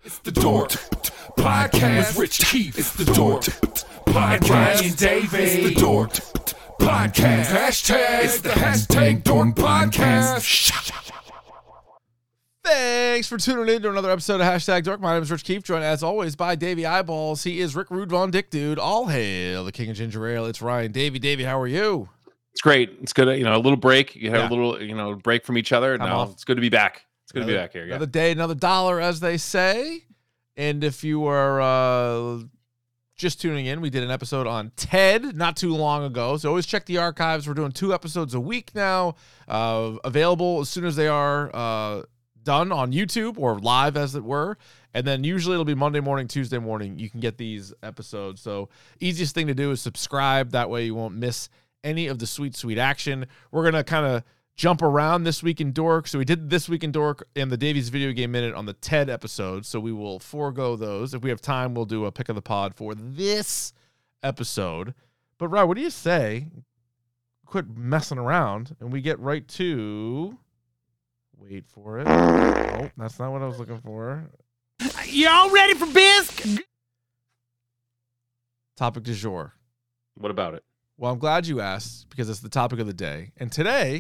It's the Dork Podcast with Rich Keefe. It's the Dork Podcast. Ryan Davies. It's the Dork Podcast. Hashtag. It's the hashtag Dork Podcast. Thanks for tuning in to another episode of Hashtag Dork. My name is Rich Keefe, joined as always by Davey Eyeballs. He is Rick Rude Von Dick Dude. All hail the King of Ginger Ale. It's Ryan. Davey, how are you? It's great. It's good. A little break. You had a little, break from each other. Now it's good to be back. It's good to be back here. Another day, another dollar, as they say. And if you are just tuning in, we did an episode on TED not too long ago. So always check the archives. We're doing 2 episodes a week now, available as soon as they are done on YouTube or live, as it were. And then usually it'll be Monday morning, Tuesday morning. You can get these episodes. So easiest thing to do is subscribe. That way you won't miss any of the sweet action. We're going to kind of jump around this week in Dork. So we did This Week in Dork and the Davies Video Game Minute on the TED episode. So we will forego those. If we have time, we'll do a pick of the pod for this episode. But Ryan, what do you say? Quit messing around and we get right to... Wait for it. Oh, that's not what I was looking for. Y'all ready for biz? Topic du jour. What about it? Well, I'm glad you asked because it's the topic of the day. And today,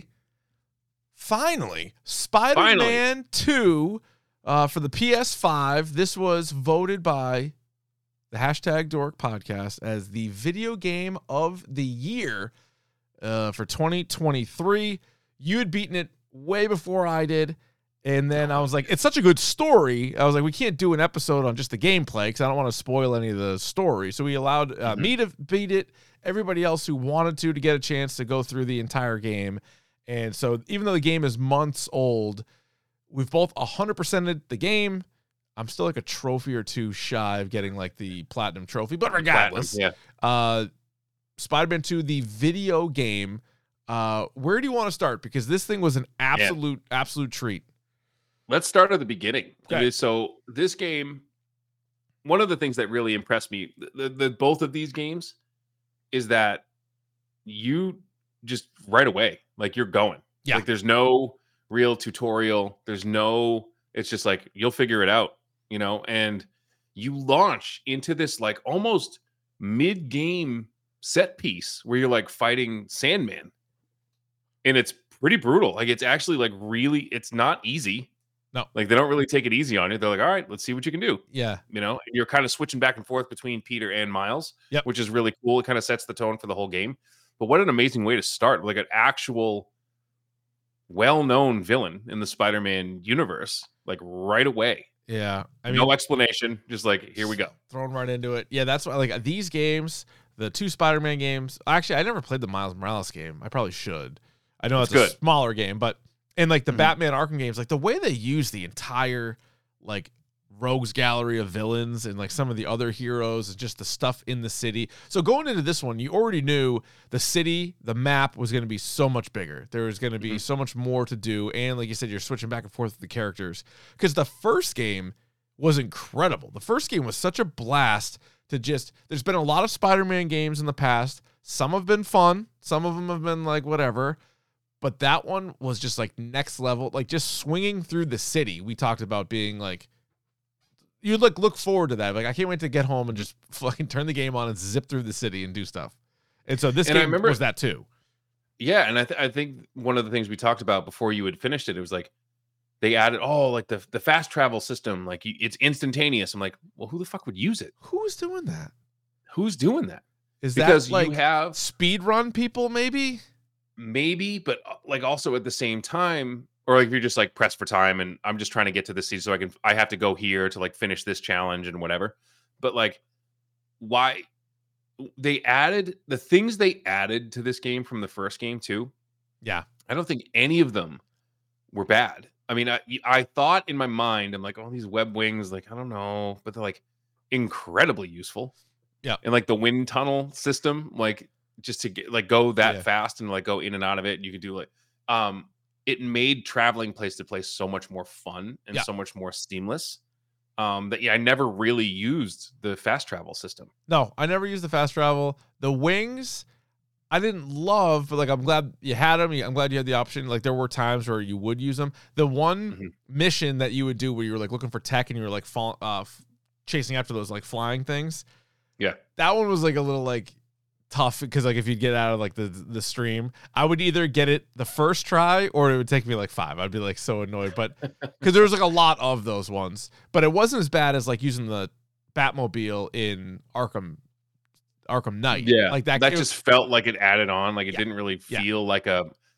finally, Spider-Man 2 for the PS5. This was voted by the Hashtag Dork Podcast as the video game of the year for 2023. You had beaten it way before I did. And then I was like, it's such a good story. I was like, we can't do an episode on just the gameplay because I don't want to spoil any of the story. So we allowed me to beat it, everybody else who wanted to get a chance to go through the entire game. And so even though the game is months old, we've both 100%ed the game. I'm still like a trophy or 2 shy of getting like the platinum trophy, but regardless, Spider-Man 2, the video game. Where do you want to start? Because this thing was an absolute treat. Let's start at the beginning. Okay. So this game, one of the things that really impressed me, the both of these games, is that you just right away, like you're going. Yeah. Like there's no real tutorial. It's just like you'll figure it out, and you launch into this like almost mid-game set piece where you're like fighting Sandman. And it's pretty brutal. Like it's actually like really, it's not easy. No. Like they don't really take it easy on you. They're like, all right, let's see what you can do. Yeah. And you're kind of switching back and forth between Peter and Miles, which is really cool. It kind of sets the tone for the whole game. But what an amazing way to start, like an actual well-known villain in the Spider-Man universe, like right away. Yeah. I mean, no explanation, just like, here we go. Thrown right into it. Yeah, that's why like these games, the 2 Spider-Man games. Actually, I never played the Miles Morales game. I probably should. I know it's a smaller game, but in like the Batman Arkham games, like the way they use the entire like rogues gallery of villains and like some of the other heroes and just the stuff in the city. So going into this one, you already knew the city, the map was going to be so much bigger. There was going to be so much more to do. And like you said, you're switching back and forth with the characters because the first game was incredible. The first game was such a blast to just, there's been a lot of Spider-Man games in the past. Some have been fun. Some of them have been like whatever. But that one was just like next level, like just swinging through the city. We talked about being like, you'd like look forward to that. Like, I can't wait to get home and just fucking turn the game on and zip through the city and do stuff. And so this game was that too. Yeah. And I think one of the things we talked about before you had finished it was like, they added, like the fast travel system, like it's instantaneous. I'm like, well, who the fuck would use it? Who's doing that? Who's doing that? Is because that like you have speed run people maybe, but like also at the same time, or like if you're just like pressed for time and I'm just trying to get to this season so I have to go here to like finish this challenge and whatever. But like why they added the things they added to this game from the first game too. Yeah. I don't think any of them were bad. I mean, I thought in my mind, I'm like, oh, these web wings, like, I don't know, but they're like incredibly useful. Yeah. And like the wind tunnel system, like just to get like go that fast and like go in and out of it. You could do like, it made traveling place to place so much more fun and so much more seamless. I never really used the fast travel system. No, I never used the fast travel. The wings, I didn't love, but like I'm glad you had them. I'm glad you had the option. Like there were times where you would use them. The one mission that you would do where you were like looking for tech and you were like chasing after those like flying things. Yeah, that one was like a little like tough because like if you'd get out of like the stream, I would either get it the first try or it would take me like 5. I'd be like so annoyed, but because there was like a lot of those ones, but it wasn't as bad as like using the Batmobile in Arkham Knight. Yeah, like that just felt like it added on. Like it Yeah. didn't really feel like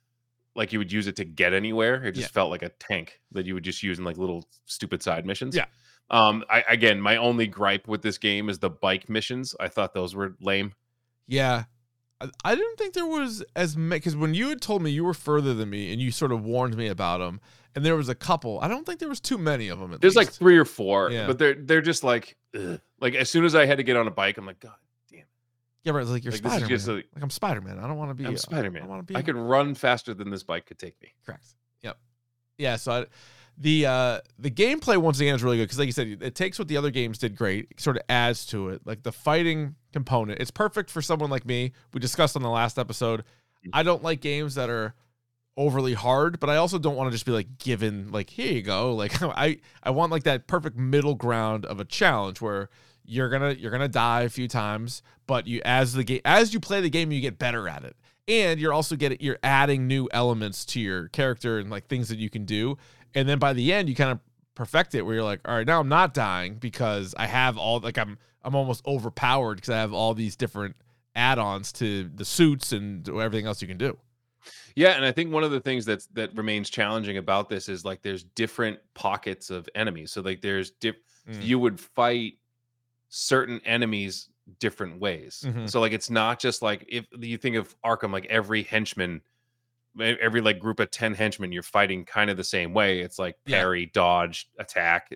you would use it to get anywhere. It just felt like a tank that you would just use in like little stupid side missions. Yeah. Again, my only gripe with this game is the bike missions. I thought those were lame. Yeah. I didn't think there was as many, because when you had told me you were further than me and you sort of warned me about them, and there was a couple, I don't think there was too many of them. There's like 3 or 4, Yeah. but they're just like, ugh. Like as soon as I had to get on a bike, I'm like, God damn it. Yeah, right. Like you're Like, this is Spider-Man. just Like I'm Spider-Man. I don't want to be. I'm Spider-Man. I want to be. I could run faster than this bike could take me. Correct. Yep. Yeah. So the gameplay once again is really good because, like you said, it takes what the other games did great, it sort of adds to it. Like the fighting component, it's perfect for someone like me. We discussed on the last episode. I don't like games that are overly hard, but I also don't want to just be like given like, here you go. Like I want like that perfect middle ground of a challenge where you're gonna die a few times, but as you play the game, you get better at it. And you're adding new elements to your character and like things that you can do. And then by the end, you kind of perfect it where you're like, all right, now I'm not dying because I have all like I'm almost overpowered because I have all these different add-ons to the suits and everything else you can do. Yeah, and I think one of the things that remains challenging about this is like there's different pockets of enemies. So like you would fight certain enemies different ways. Mhm. So like it's not just like if you think of Arkham, like every henchman, every like group of 10 henchmen, you're fighting kind of the same way. It's like parry, dodge, attack,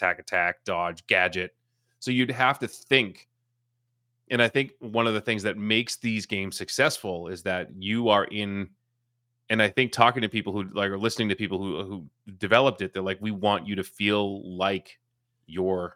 dodge, gadget. So you'd have to think. And I think one of the things that makes these games successful is that you are in, and I think talking to people who like are listening to people who developed it, they're like, we want you to feel like you're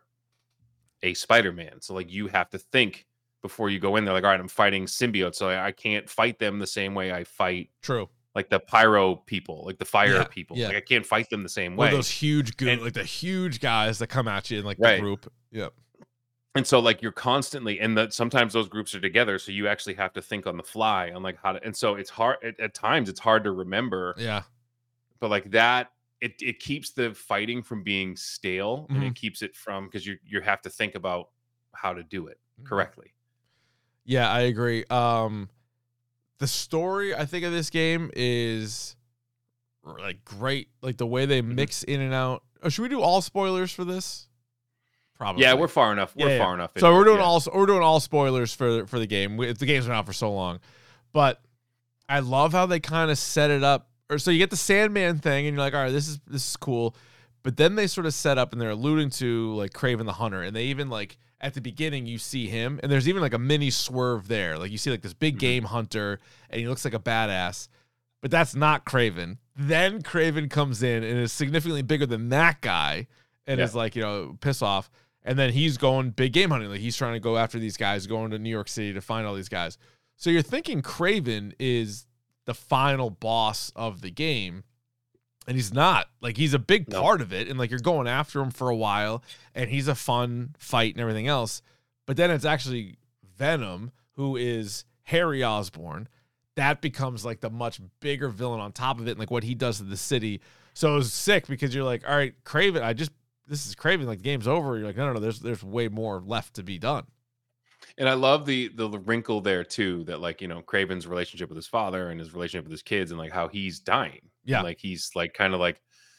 a Spider-Man. So like you have to think before you go in there, like, all right, I'm fighting symbiotes, so I can't fight them the same way I fight like the pyro people, like the fire people. Yeah. Like I can't fight them the same way. Or those huge like the huge guys that come at you in like the group. Yep. And so like you're constantly, and that sometimes those groups are together, so you actually have to think on the fly on like how to, and so it's hard at times, it's hard to remember. Yeah. But like that, it keeps the fighting from being stale, and it keeps it from, because you have to think about how to do it correctly. Yeah, I agree. The story I think of this game is like great, like the way they mix in and out. Oh, should we do all spoilers for this? Probably. Yeah, we're far enough. We're far enough. So we're doing all spoilers for the game. The game's been out for so long, but I love how they kind of set it up. Or so you get the Sandman thing, and you're like, all right, this is cool. But then they sort of set up, and they're alluding to like Kraven the Hunter, and they even like at the beginning you see him, and there's even like a mini swerve there. Like you see like this big game hunter, and he looks like a badass, but that's not Kraven. Then Kraven comes in and is significantly bigger than that guy, and is like, piss off. And then he's going big game hunting. Like he's trying to go after these guys, going to New York City to find all these guys. So you're thinking Kraven is the final boss of the game, and he's not. Like he's a big part of it, and like you're going after him for a while, and he's a fun fight and everything else. But then it's actually Venom, who is Harry Osborn. That becomes like the much bigger villain on top of it, and like what he does to the city. So it was sick because you're like, all right, Kraven, this is Kraven, like the game's over. You're like, no, there's way more left to be done. And I love the wrinkle there too, that like, Kraven's relationship with his father and his relationship with his kids, and like how he's dying. Yeah. And like he's like kind of like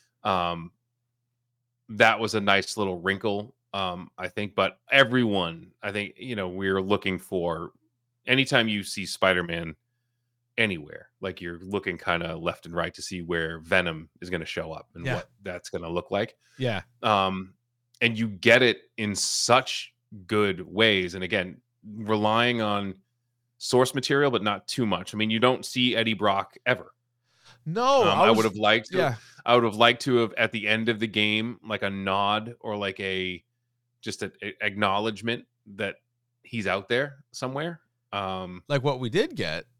that was a nice little wrinkle, I think. But everyone, I think, we're looking for, anytime you see Spider-Man anywhere, like you're looking kind of left and right to see where Venom is going to show up and what that's going to look like. Yeah. And you get it in such good ways. And again, relying on source material, but not too much. I mean, you don't see Eddie Brock ever. No, I would have liked to. Yeah. I would have liked to have at the end of the game, like a nod or like just an acknowledgement that he's out there somewhere. Like what we did get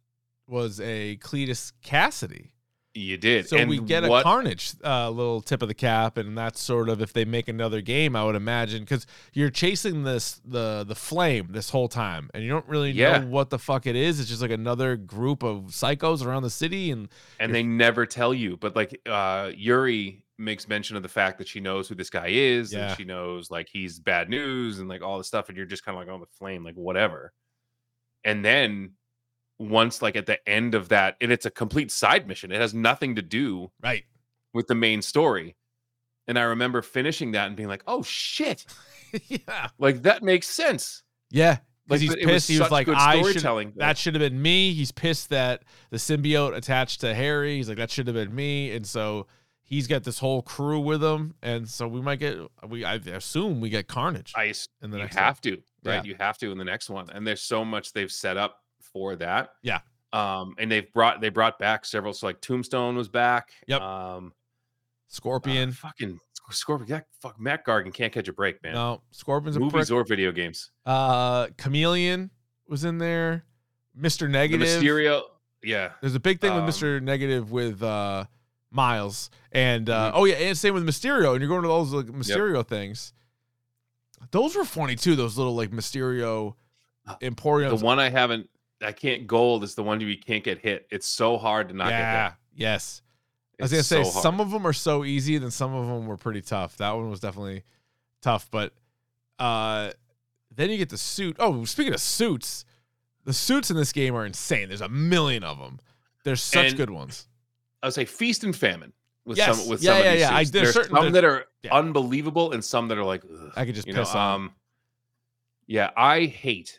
was a Cletus Cassidy. You did. So we get a Carnage little tip of the cap, and that's sort of if they make another game, I would imagine, because you're chasing the flame this whole time, and you don't really know what the fuck it is. It's just like another group of psychos around the city, and they never tell you. But like Yuri makes mention of the fact that she knows who this guy is, and she knows like he's bad news and like all this stuff, and you're just kind of like, oh, the flame, like whatever. And then once like at the end of that, and it's a complete side mission, it has nothing to do with the main story. And I remember finishing that and being like, oh shit, like that makes sense. Like he's pissed. He was like, that should have been me. He's pissed that the symbiote attached to Harry. He's like, that should have been me. And so he's got this whole crew with him, and so we might get I assume we get Carnage in the next one. You have to in the next one. And there's so much they've set up for that. And they brought back several, so like Tombstone was back. Scorpion. Fucking Scorpion. Yeah, fuck, Matt Gargan can't catch a break, man. No, Scorpion's movies or video games. Chameleon was in there. Mr. Negative. The Mysterio. Yeah. There's a big thing with Mr. Negative with Miles. And and same with Mysterio. And you're going to those like Mysterio things. Those were funny too, those little like Mysterio Emporiums. The one I can't gold is the one you can't get hit. It's so hard to not get hit. Yes. I was going to say, some of them are so easy, then some of them were pretty tough. That one was definitely tough. But then you get the suit. Oh, speaking of suits, the suits in this game are insane. There's a million of them. There's such good ones. I would say feast and famine with some of these suits. There's some that are unbelievable and some that are like, ugh, I could just piss on. I hate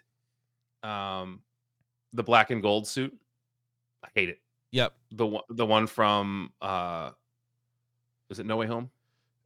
the black and gold suit. I hate it. Yep. The one from is it No Way Home?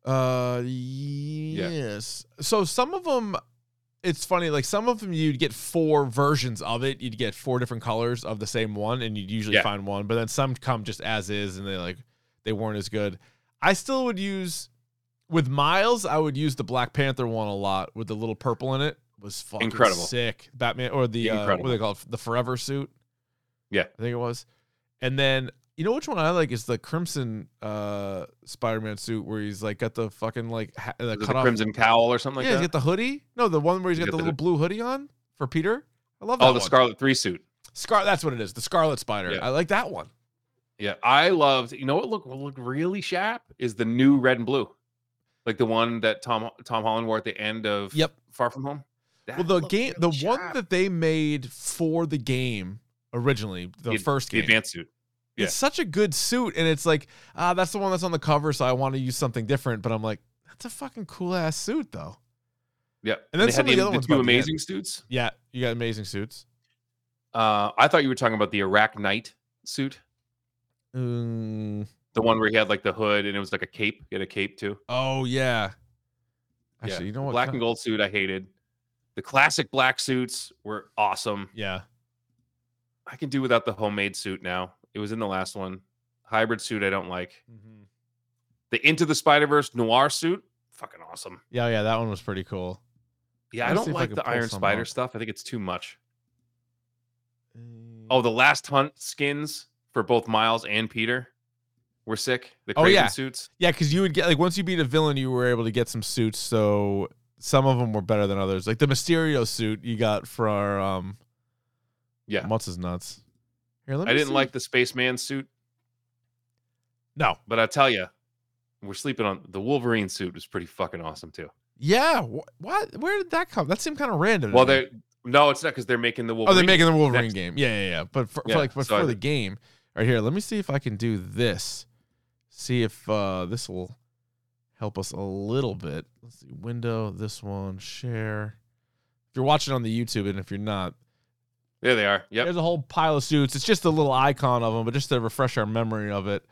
Yes. So some of them, it's funny, like some of them you'd get 4 versions of it. You'd get 4 different colors of the same one, and you'd usually find one, but then some come just as is, and they weren't as good. I still would use, with Miles, I would use the Black Panther one a lot with the little purple in it. Was fucking incredible. Sick. Batman, or the what do they call it? The Forever suit. Yeah, I think it was. And then you know which one I like is the Crimson Spider-Man suit where he's like got the fucking like the Crimson cowl or something like that. Yeah, he's got the hoodie. No, the one where he's got the little blue hoodie on for Peter. I love that. Oh, the Scarlet 3 suit. That's what it is. The Scarlet Spider. Yeah. I like that one. Yeah, I loved. You know what look really sharp is the new red and blue, like the one that Tom Holland wore at the end of Far From Home. Well, the game, really the one that they made for the game originally, the first game, the advanced suit. Yeah. It's such a good suit, and it's like, that's the one that's on the cover, so I want to use something different. But I'm like, that's a fucking cool ass suit, though. Yeah, and then some of the other ones, 2 amazing suits. Yeah, you got amazing suits. I thought you were talking about the Iraq Knight suit. The one where he had like the hood and it was like a cape. He had a cape too. Oh yeah. Actually, you know what? Black and gold suit I hated. The classic black suits were awesome. Yeah. I can do without the homemade suit now. It was in the last one. Hybrid suit I don't like. Mm-hmm. The Into the Spider-Verse noir suit, fucking awesome. Yeah, that one was pretty cool. Yeah, I don't like the Iron Spider stuff. I think it's too much. Oh, the Last Hunt skins for both Miles and Peter were sick. The Kraven suits. Yeah, because you would get, like, once you beat a villain, you were able to get some suits. So some of them were better than others. Like the Mysterio suit you got for what's his nuts. Here, I didn't like the Spaceman suit. No, but I tell you, we're sleeping on the Wolverine suit was pretty fucking awesome too. Yeah, what? Where did that come? That seemed kind of random. Well, no, it's not because they're making the Wolverine. Oh, they're making the Wolverine game. Yeah. But for the game, right here, let me see if I can do this. See if this will help us a little bit. Let's see, window, this one, share. If you're watching on the YouTube, and if you're not, there they are. Yep. There's a whole pile of suits. It's just a little icon of them, but just to refresh our memory of it.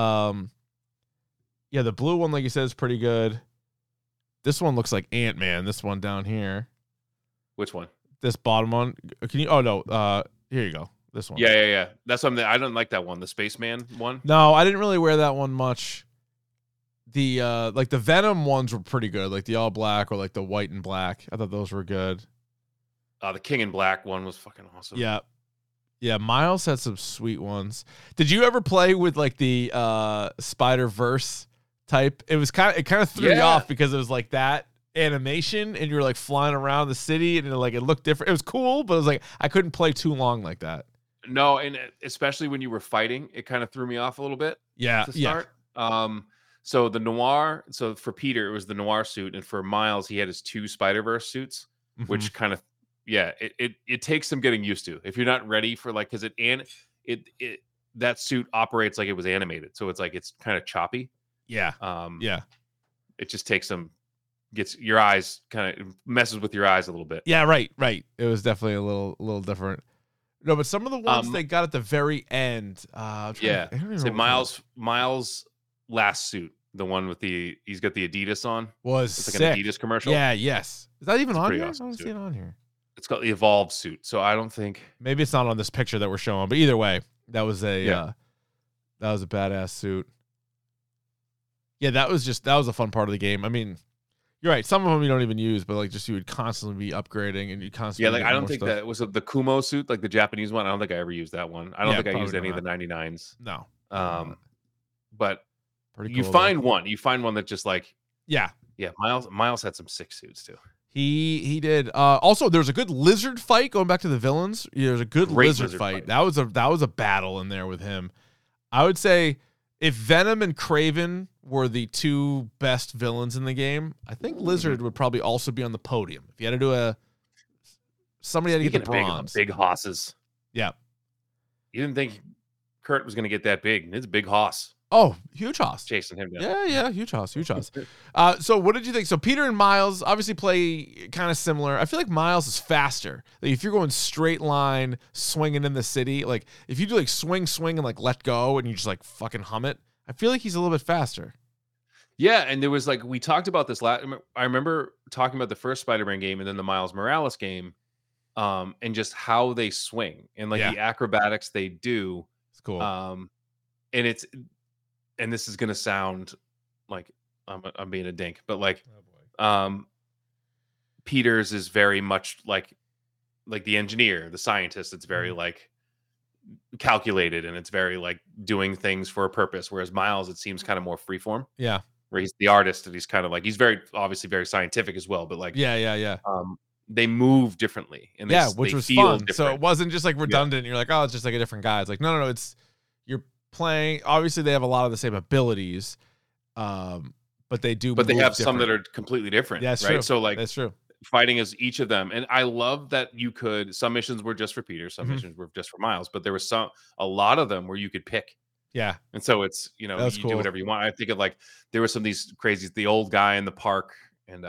Yeah, the blue one, like you said, is pretty good. This one looks like Ant-Man. This one down here. Which one? This bottom one. Can you? Oh no. Here you go. This one. Yeah. That's something I don't like that one. The Spaceman one. No, I didn't really wear that one much. The like the Venom ones were pretty good, like the all black or like the white and black. I thought those were good. The King in Black one was fucking awesome. Yeah. Yeah, Miles had some sweet ones. Did you ever play with like the Spider-Verse type? It kind of threw you off because it was like that animation and you were like flying around the city and it looked different. It was cool, but it was like I couldn't play too long like that. No, and especially when you were fighting, it kind of threw me off a little bit. Yeah. To start. So the Noir, so for Peter, it was the Noir suit, and for Miles, he had his 2 Spider-Verse suits, which kind of, it takes some getting used to. If you're not ready for because that suit operates like it was animated, so it's kind of choppy. Yeah. It just takes gets your eyes kind of messes with your eyes a little bit. Yeah, right. It was definitely a little different. No, but some of the ones they got at the very end. So Miles' last suit, the one with he's got the Adidas on, was it's like an Adidas commercial. Yeah, yes. Is that even on here? Awesome I don't see it on here. It's got the Evolve suit, so I don't think maybe it's not on this picture that we're showing. But either way, that was a badass suit. Yeah, that was a fun part of the game. I mean, you're right. Some of them you don't even use, but you would constantly be upgrading and you constantly. I don't think that was the Kumo suit, like the Japanese one. I don't think I ever used that one. I don't think I used any of the 99s. No. But pretty cool, you find one that just Miles had some sick suits too. He did. Also, there's a good lizard fight going back to the villains. There's a good lizard fight. That was a battle in there with him. I would say if Venom and Kraven were the 2 best villains in the game, I think Lizard would probably also be on the podium. If you had to do somebody had to get the bronze. Big hosses. Yeah. You didn't think Kurt was going to get that big. It's a big hoss. Oh, huge hoss. Chasing him down. Yeah, huge hoss. So what did you think? So Peter and Miles obviously play kind of similar. I feel like Miles is faster. If you're going straight line, swinging in the city, if you do swing and let go and you just fucking hum it, I feel like he's a little bit faster. Yeah, and there was we talked about this I remember talking about the first Spider-Man game and then the Miles Morales game, and just how they swing and the acrobatics they do. It's cool. And this is gonna sound like I'm being a dink, but Peter's is very much like the engineer, the scientist. It's very calculated and it's very doing things for a purpose. Whereas Miles, it seems kind of more freeform. Yeah, where he's the artist and he's kind of he's very obviously very scientific as well. But they move differently, and which was fun. Different. So it wasn't just redundant. You're oh, it's just a different guy. It's no, it's you're playing. Obviously, they have a lot of the same abilities, but they do. But they have some that are completely different. Yeah, that's right. True. So that's true. Fighting as each of them, and I love that some missions were just for Peter, some missions were just for Miles, but there was a lot of them where you could pick. Yeah, and so it's you cool. Do whatever you want. I think of there were some of these crazies, the old guy in the park, and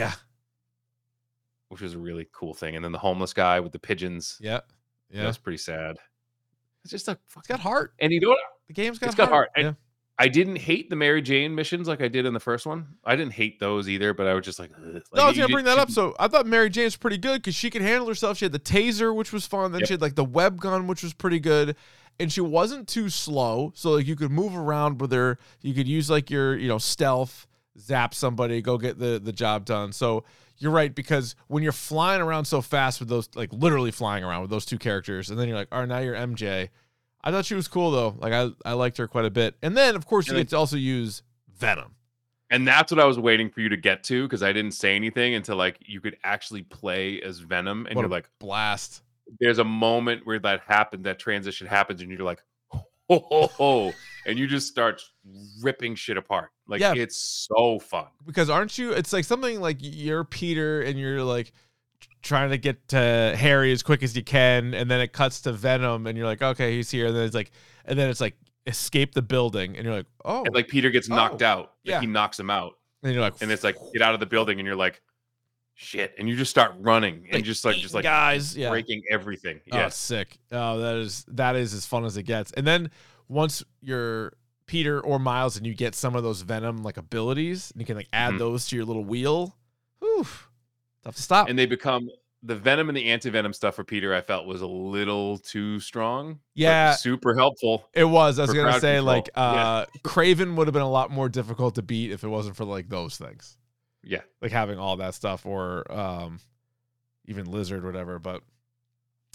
which was a really cool thing, and then the homeless guy with the pigeons. Yeah, that was pretty sad. It's just it's got heart, and you know what? The game's got heart. And I didn't hate the Mary Jane missions like I did in the first one. I didn't hate those either, but I was just no, I was gonna bring that up. So I thought Mary Jane was pretty good because she could handle herself. She had the taser, which was fun. Then she had the web gun, which was pretty good, and she wasn't too slow. So you could move around with her. You could use your stealth, zap somebody, go get the job done. So you're right, because when you're flying around so fast with those, literally flying around with those 2 characters, and then you're all right, now you're MJ. I thought she was cool though. I liked her quite a bit. And then of course you get to also use Venom. And that's what I was waiting for you to get to, because I didn't say anything until you could actually play as Venom, and you're blast. There's a moment where that transition happens, and you're like, oh, and you just start ripping shit apart. It's so fun. Because aren't you? It's something you're Peter and you're trying to get to Harry as quick as you can, and then it cuts to Venom, and you're okay, he's here, and then it's escape the building, and you're oh, and Peter gets knocked out. He knocks him out, and you're and it's get out of the building, and you're shit, and you just start running and just guys, breaking everything. Oh, sick. Oh, that is as fun as it gets. And then once you're Peter or Miles and you get some of those Venom abilities, and you can add those to your little wheel. Whew. Tough to stop. And they become the Venom and the anti-Venom stuff for Peter. I felt was a little too strong. Yeah, super helpful. It was. I was gonna say Kraven would have been a lot more difficult to beat if it wasn't for those things. Yeah, having all that stuff, or even Lizard, whatever. But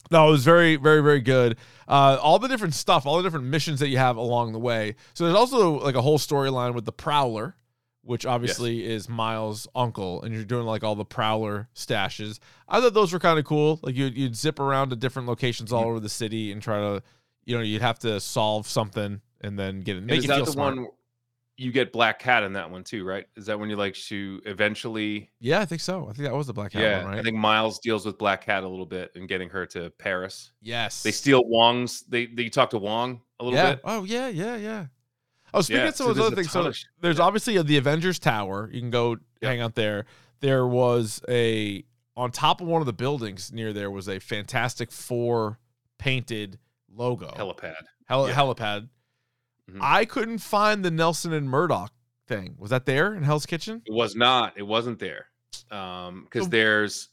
No, it was very, very, very good. All the different stuff, all the different missions that you have along the way. So there's also like a whole storyline with the Prowler, which obviously is Miles' uncle, and you're doing like all the Prowler stashes. I thought those were kind of cool. Like you'd zip around to different locations all over the city and try to, you'd have to solve something and then get it. Make is you that feel the smart. one you get Black Cat in that one too, right? Is that when you like to eventually? Yeah, I think so. I think that was the Black Cat one, right? I think Miles deals with Black Cat a little bit and getting her to Paris. Yes. They steal Wong's. They talk to Wong a little bit. Oh yeah. Oh, speaking of some of so those other things, so there's obviously the Avengers Tower. You can go hang out there. There was on top of one of the buildings near there was a Fantastic Four painted logo. Helipad. Helipad. Mm-hmm. I couldn't find the Nelson and Murdoch thing. Was that there in Hell's Kitchen? It was not. It wasn't there. Because there's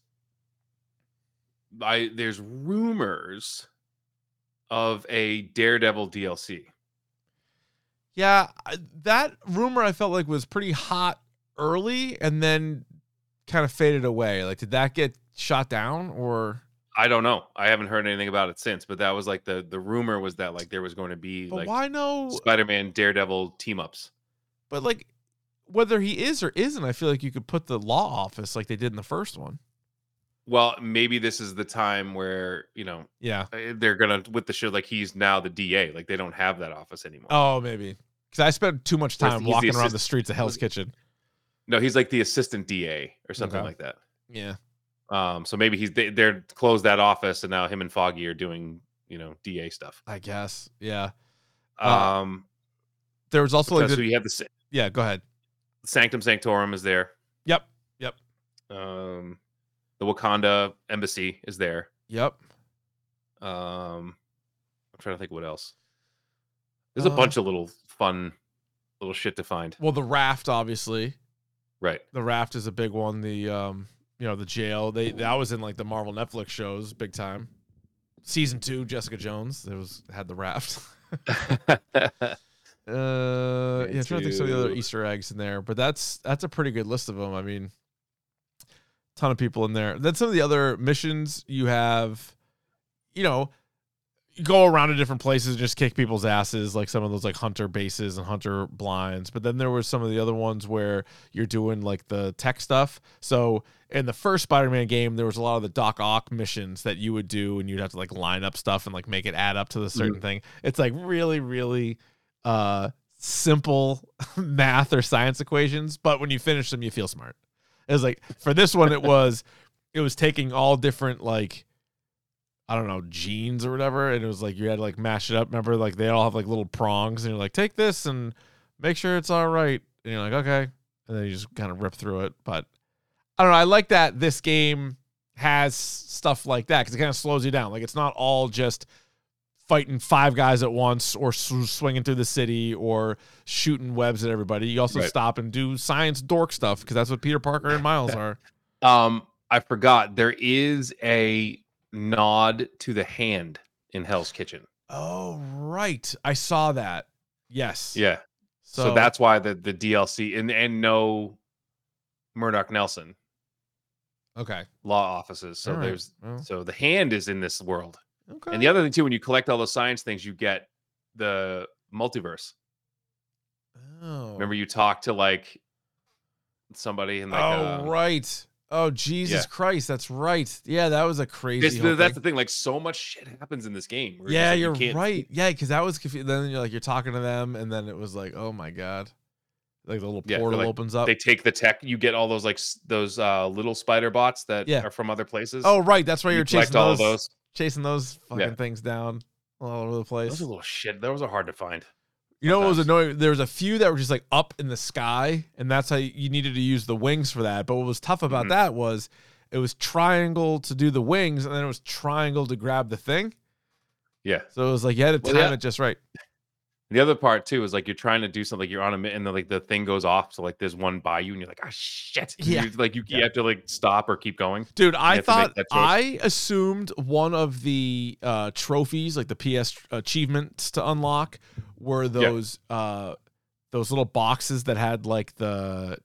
rumors of a Daredevil DLC. Yeah, that rumor I felt like was pretty hot early and then kind of faded away. Like, did that get shot down or? I don't know. I haven't heard anything about it since, but that was like the rumor was that like there was going to be why no Spider-Man Daredevil team ups. But like whether he is or isn't, I feel like you could put the law office like they did in the first one. Well, maybe this is the time where, they're going to, with the show, like he's now the DA. Like they don't have that office anymore. Oh, maybe. Because I spent too much time walking around the streets of Hell's Kitchen. No, he's like the assistant DA or something like that. Yeah. So maybe they're closed that office and now him and Foggy are doing, DA stuff. I guess. Yeah. There was also so you have yeah, go ahead. Sanctum Sanctorum is there. Yep. The Wakanda embassy is there. Yep. I'm trying to think what else. There's a bunch of little fun little shit to find. Well, the raft, obviously. Right. The raft is a big one. The the jail. That was in like the Marvel Netflix shows big time. Season 2, Jessica Jones. Had the raft. I'm trying to think some of the other Easter eggs in there, but that's a pretty good list of them. I mean, ton of people in there. Then some of the other missions you have, you go around to different places and just kick people's asses, like some of those like hunter bases and hunter blinds. But then there were some of the other ones where you're doing like the tech stuff. So in the first Spider-Man game, there was a lot of the Doc Ock missions that you would do, and you'd have to like line up stuff and like make it add up to the certain thing. It's like really, really simple math or science equations, but when you finish them, you feel smart. It was like for this one, it was taking all different like, I don't know, genes or whatever, and it was like you had to like mash it up. Remember, like they all have like little prongs, and you're like, take this and make sure it's all right, and you're like, okay, and then you just kind of rip through it. But I don't know. I like that this game has stuff like that because it kind of slows you down. Like it's not all just fighting 5 guys at once or swinging through the city or shooting webs at everybody. You also stop and do science dork stuff because that's what Peter Parker and Miles are. I forgot there is a nod to the hand in Hell's Kitchen. Oh, right. I saw that. Yes. Yeah. So that's why the DLC and no Murdoch Nelson. Okay. Law offices. So so the hand is in this world. Okay. And the other thing too, when you collect all the science things, you get the multiverse. Oh. Remember you talked to like somebody and like right. Oh, Jesus Christ. That's right. Yeah, that was a crazy that's the thing. Like so much shit happens in this game. Yeah, you're right. Yeah, because that was confusing. Then you're talking to them, and then it was like, oh my God. Like the little portal opens up. They take the tech. You get all those those little spider bots that are from other places. Oh, right. That's why you're chasing all of those. Chasing those fucking things down all over the place. Those are little shit. Those are hard to find. You know what was annoying? There was a few that were just like up in the sky, and that's how you needed to use the wings for that. But what was tough about that was it was triangle to do the wings, and then it was triangle to grab the thing. Yeah. So it was like you had to time it just right. The other part too is like you're trying to do something, like you're on a and then like the thing goes off, so like there's one by you, and you're like, oh shit. Yeah. You have to like stop or keep going. Dude, I assumed one of the trophies, like the PS achievements to unlock, were those little boxes that had like the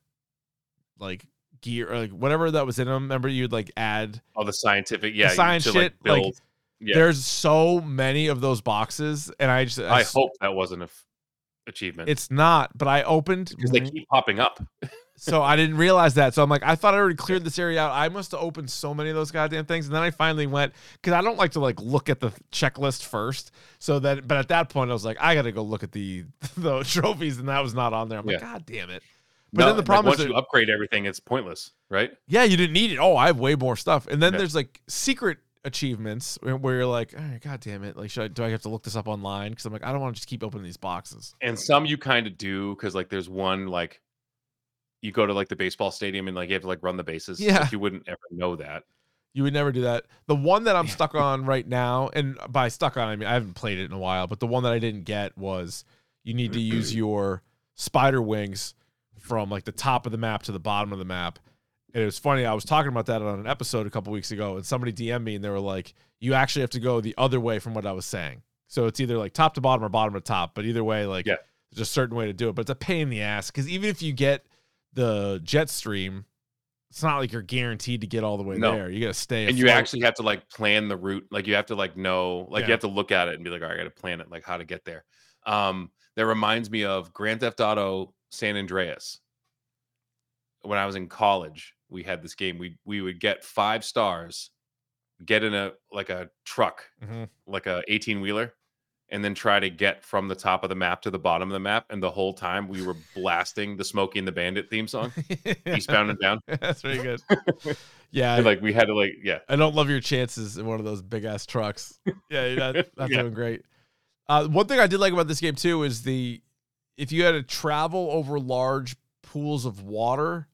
gear or like whatever that was in them. Remember you'd like add all the scientific the science shit, like There's so many of those boxes, and I hope that wasn't a achievement. It's not, but I opened because they keep popping up. So I didn't realize that. So I'm like, I thought I already cleared this area out. I must have opened so many of those goddamn things. And then I finally went, because I don't like to like look at the checklist first. So that, but at that point I was like, I got to go look at the trophies, and that was not on there. I'm like, God damn it. But then the problem is once you upgrade everything, it's pointless, right? Yeah, you didn't need it. Oh, I have way more stuff. And then there's like secret achievements where you're like, oh, God damn it. Like, do I have to look this up online? Because I'm like, I don't want to just keep opening these boxes. And some you kind of do, because like there's one like you go to like the baseball stadium and like you have to like run the bases. Yeah. Like, you wouldn't ever know that. You would never do that. The one that I'm stuck on right now, and by stuck on, I mean, I haven't played it in a while, but the one that I didn't get was you need to use your spider wings from like the top of the map to the bottom of the map. And it was funny. I was talking about that on an episode a couple weeks ago, and somebody DM'd me and they were like, you actually have to go the other way from what I was saying. So it's either like top to bottom or bottom to top, but either way, like there's a certain way to do it, but it's a pain in the ass. Cause even if you get the jet stream, it's not like you're guaranteed to get all the way there. You got to stay. And you actually have to like plan the route. Like you have to like know, like you have to look at it and be like, all right, I got to plan it, like how to get there. That reminds me of Grand Theft Auto San Andreas. When I was in college, we had this game. We would get 5 stars, get in a truck, like a 18-wheeler, and then try to get from the top of the map to the bottom of the map. And the whole time we were blasting the Smokey and the Bandit theme song, Eastbound and Down. That's very good. Yeah. And like we had to I don't love your chances in one of those big ass trucks. Yeah, you're not doing great. One thing I did like about this game too is if you had to travel over large pools of water,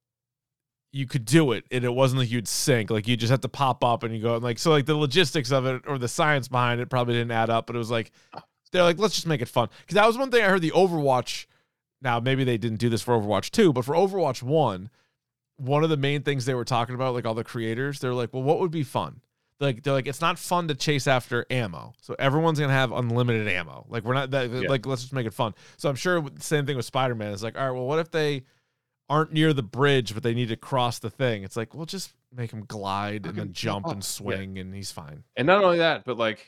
you could do it, and it wasn't like you'd sink. Like you just have to pop up and you go, and like, so like the logistics of it or the science behind it probably didn't add up, but it was like, they're like, let's just make it fun. Because that was one thing I heard the Overwatch. Now maybe they didn't do this for Overwatch 2, but for Overwatch 1, one of the main things they were talking about, like all the creators, they're like, well, what would be fun? They're like, it's not fun to chase after ammo. So everyone's going to have unlimited ammo. Like we're not like, let's just make it fun. So I'm sure the same thing with Spider-Man. It's like, all right, well, what if they aren't near the bridge, but they need to cross the thing? It's like, well, just make him glide and then jump and swing, and he's fine. And not only that, but like,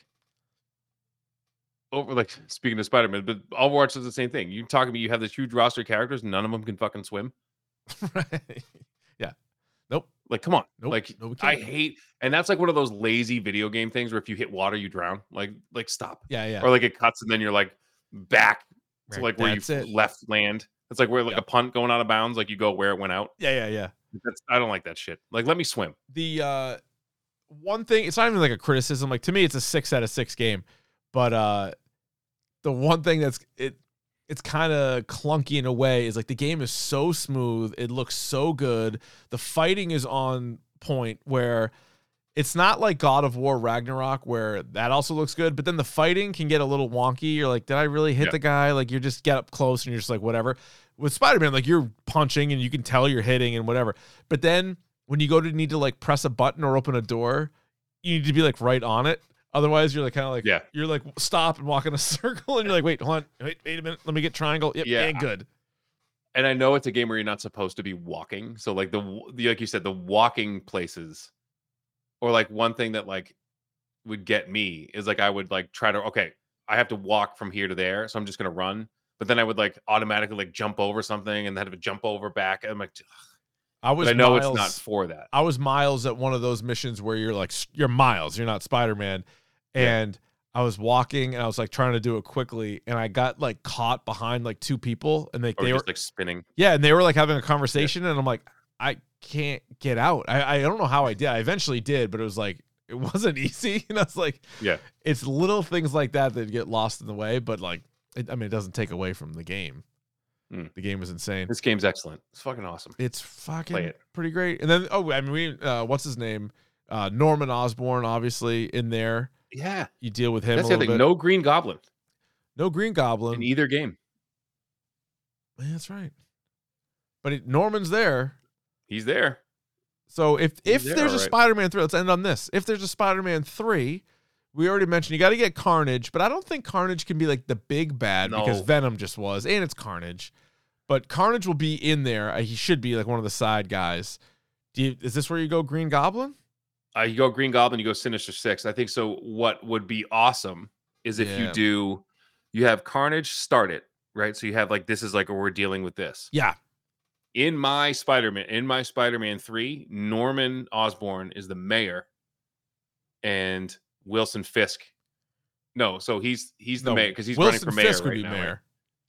speaking of Spider-Man, but Overwatch is the same thing. You talking to me, you have this huge roster of characters, none of them can fucking swim. Right. Yeah. Nope. Like, come on. Nope. Like, no, I hate, and that's like one of those lazy video game things where if you hit water, you drown. Like stop. Yeah. Or like it cuts and then you're like back to like where you left land. It's like where like a punt going out of bounds, like you go where it went out. Yeah. I don't like that shit. Like, let me swim. The one thing, it's not even like a criticism. Like to me, it's a 6 out of 6 game. But the one thing it's kind of clunky in a way is like the game is so smooth. It looks so good. The fighting is on point where it's not like God of War Ragnarok where that also looks good, but then the fighting can get a little wonky. You're like, did I really hit the guy? Like you just get up close and you're just like, whatever. With Spider-Man, like you're punching and you can tell you're hitting and whatever. But then when you need to like press a button or open a door, you need to be like right on it. Otherwise you're like kind of like, you're like stop and walk in a circle and you're like, wait, hold on, wait a minute. Let me get triangle. Yep, and good. And I know it's a game where you're not supposed to be walking. So like the like you said, the walking places. Or like one thing that like would get me is like I would like try to I have to walk from here to there, so I'm just gonna run. But then I would like automatically like jump over something and then have to jump over back. And I'm like, I know it's not for that. I was Miles at one of those missions where you're like you're Miles, you're not Spider-Man, and I was walking and I was like trying to do it quickly, and I got like caught behind like 2 people, and they were like spinning. Yeah, and they were like having a conversation, and I'm like, I can't get out. I don't know how I did. I eventually did, but it was like it wasn't easy. And I was like, it's little things like that get lost in the way. But like, it doesn't take away from the game. The game was insane. This game's excellent. It's fucking awesome. It's fucking pretty great. And then what's his name? Norman Osborn, obviously in there. Yeah, you deal with him. That's the thing. No Green Goblin. No Green Goblin in either game. Yeah, that's right. But Norman's there. He's there. So if there's a Spider-Man 3, let's end on this. If there's a Spider-Man 3, we already mentioned you got to get Carnage, but I don't think Carnage can be like the big bad because Venom just was, and it's Carnage. But Carnage will be in there. He should be like one of the side guys. Is this where you go Green Goblin? You go Green Goblin, you go Sinister Six. I think so. What would be awesome is if you have Carnage start it, right? So you have like, this is like, we're dealing with this. Yeah. In my Spider-Man 3, Norman Osborn is the mayor, and Wilson Fisk. No, so he's the mayor because he's running for mayor right now. Mayor.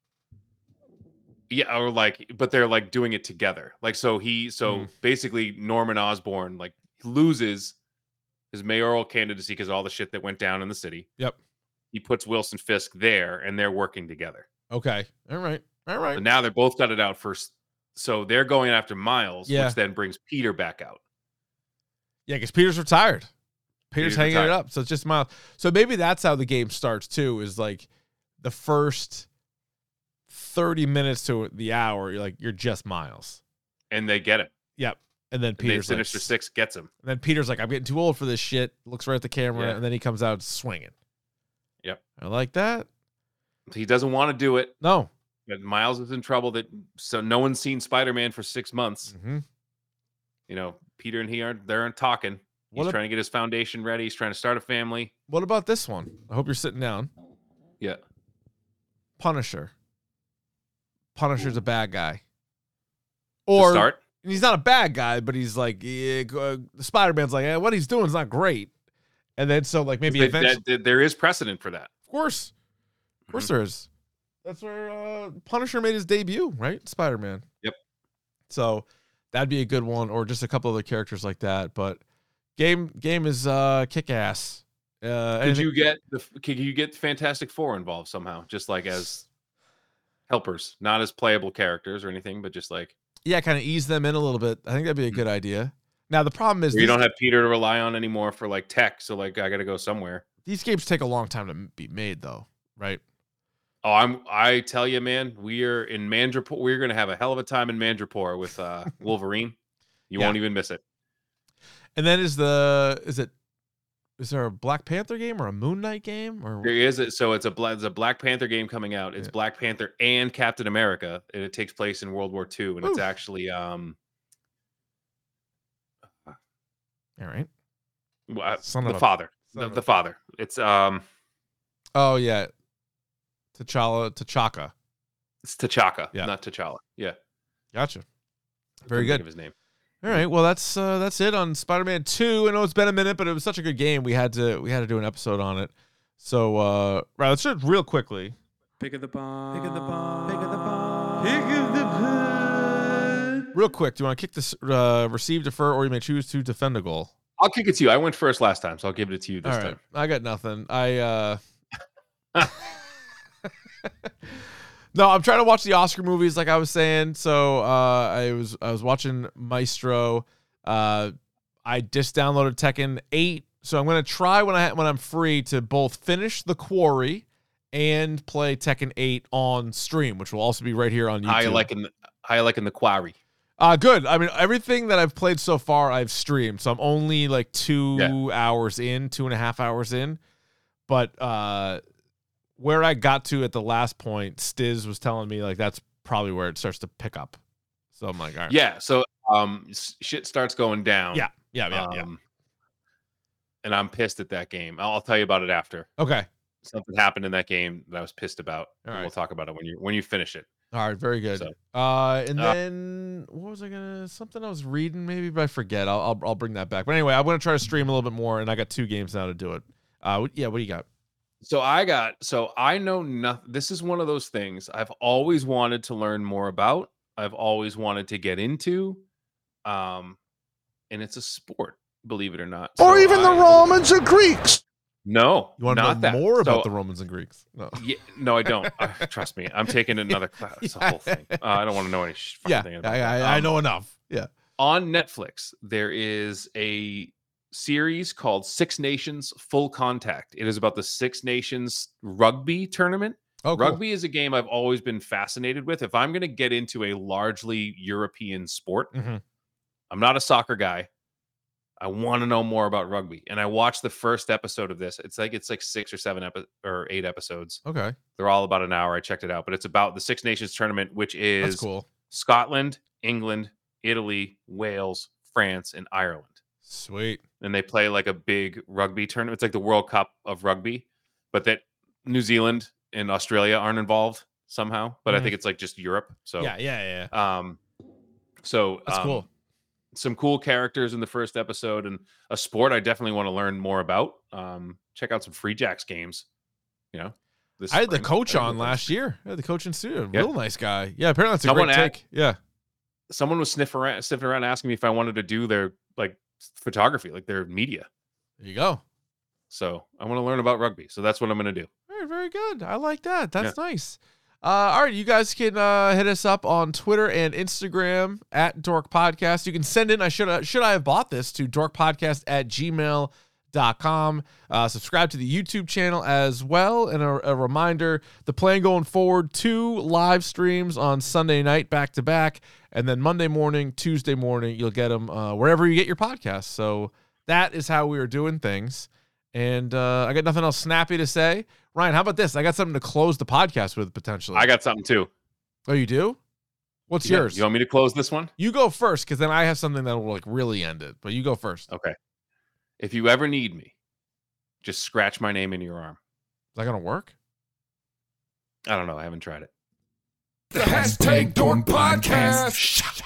Yeah, or like, but they're like doing it together. Like, so basically Norman Osborn like loses his mayoral candidacy because of all the shit that went down in the city. Yep. He puts Wilson Fisk there, and they're working together. Okay. All right. So now they're both got it out first. So they're going after Miles, which then brings Peter back out. Yeah, because Peter's retired. Peter's hanging it up. So it's just Miles. So maybe that's how the game starts too, is like the first 30 minutes to the hour, you're just Miles. And they get it. Yep. And then Peter's Sinister Six gets him. And then Peter's like, I'm getting too old for this shit. Looks right at the camera, and then he comes out swinging. Yep. I like that. He doesn't want to do it. No. But Miles is in trouble so no one's seen Spider-Man for 6 months. Mm-hmm. You know, Peter and he aren't talking. He's trying to get his foundation ready. He's trying to start a family. What about this one? I hope you're sitting down. Yeah. Punisher. Punisher's a bad guy. Or start? He's not a bad guy, but he's like, Spider-Man's like, what he's doing is not great. And then so like maybe eventually there is precedent for that. Of course there is. That's where Punisher made his debut, right? Spider-Man. Yep. So that'd be a good one, or just a couple other characters like that. But game is kick-ass. Could you get Fantastic Four involved somehow, just like as helpers, not as playable characters or anything, but just like kind of ease them in a little bit. I think that'd be a good idea. Now the problem is you don't have Peter to rely on anymore for like tech, so like I got to go somewhere. These games take a long time to be made, though, right? Oh, I tell you, man, we're in Madripoor. We're gonna have a hell of a time in Madripoor with Wolverine. You won't even miss it. And then is there a Black Panther game or a Moon Knight game? Or there is it. So it's a Black Panther game coming out. It's Black Panther and Captain America, and it takes place in World War II. And it's actually all right. The father. The father. It's oh yeah. T'Chaka. It's T'Chaka, not T'Challa. Yeah. Gotcha. Very good. Think of his name. All right. Well, that's it on Spider-Man 2. I know it's been a minute, but it was such a good game. We had to do an episode on it. So, right, let's do it real quickly. Pick of the bomb. Pick of the bomb. Pick of the bomb. Pick of the bomb. Real quick, do you want to kick this receive, defer, or you may choose to defend a goal? I'll kick it to you. I went first last time, so I'll give it to you this time. I got nothing. No, I'm trying to watch the Oscar movies, like I was saying. So I was watching Maestro. I just downloaded Tekken 8, so I'm gonna try when I'm free to both finish The Quarry and play Tekken 8 on stream, which will also be right here on YouTube. How you liking The Quarry? Good. I mean, everything that I've played so far, I've streamed, so I'm only like 2.5 hours in, but where I got to at the last point, Stiz was telling me like that's probably where it starts to pick up. So I'm like, all right. Yeah. So shit starts going down. Yeah. And I'm pissed at that game. I'll tell you about it after. Okay. Something happened in that game that I was pissed about. All right. We'll talk about it when you finish it. All right. Very good. So, then what was I something I was reading maybe, but I forget. I'll bring that back. But anyway, I'm gonna try to stream a little bit more, and I got 2 games now to do it. What do you got? So I know nothing. This is one of those things I've always wanted to learn more about. I've always wanted to get into. And it's a sport, believe it or not. Or even the Romans and Greeks. No, you want to know more about the Romans and Greeks? No, no, I don't. Trust me, I'm taking another class. It's the whole thing. I don't want to know any fucking thing about that. I know enough. Yeah. On Netflix, there is a series called Six Nations Full Contact. It is about the Six Nations rugby tournament. Oh, cool. Rugby is a game I've always been fascinated with. If I'm going to get into a largely European sport, I'm not a soccer guy. I want to know more about rugby. And I watched the first episode of this. It's like 6 or 7 or 8 episodes. Okay. They're all about an hour. I checked it out, but it's about the Six Nations tournament, which is That's cool. Scotland, England, Italy, Wales, France, and Ireland. Sweet. And they play like a big rugby tournament. It's like the World Cup of rugby, but that New Zealand and Australia aren't involved somehow. But I think it's like just Europe. So yeah. So That's cool. Some cool characters in the first episode, and a sport I definitely want to learn more about. Check out some Free Jacks games. You know, I had the coach on last year. I had the coach in studio. Yeah. Real nice guy. Yeah, apparently that's a Someone great take. Yeah. Someone was sniffing around asking me if I wanted to do their like photography, like their media. There you go. So I want to learn about rugby. So that's what I'm going to do. Very, very good. I like that. That's nice. All right, you guys can hit us up on Twitter and Instagram at Dork Podcast. You can send in, should I have bought this, to dorkpodcast@gmail.com. Subscribe to the YouTube channel as well. And a reminder, the plan going forward, 2 live streams on Sunday night back-to-back, and then Monday morning, Tuesday morning, you'll get them wherever you get your podcasts. So that is how we are doing things. And I got nothing else snappy to say. Ryan, how about this? I got something to close the podcast with, potentially. I got something too. Oh, you do? What's yours? You want me to close this one? You go first, because then I have something that will like really end it. But you go first. Okay. If you ever need me, just scratch my name in your arm. Is that gonna work? I don't know. I haven't tried it. The hashtag Dork Podcast.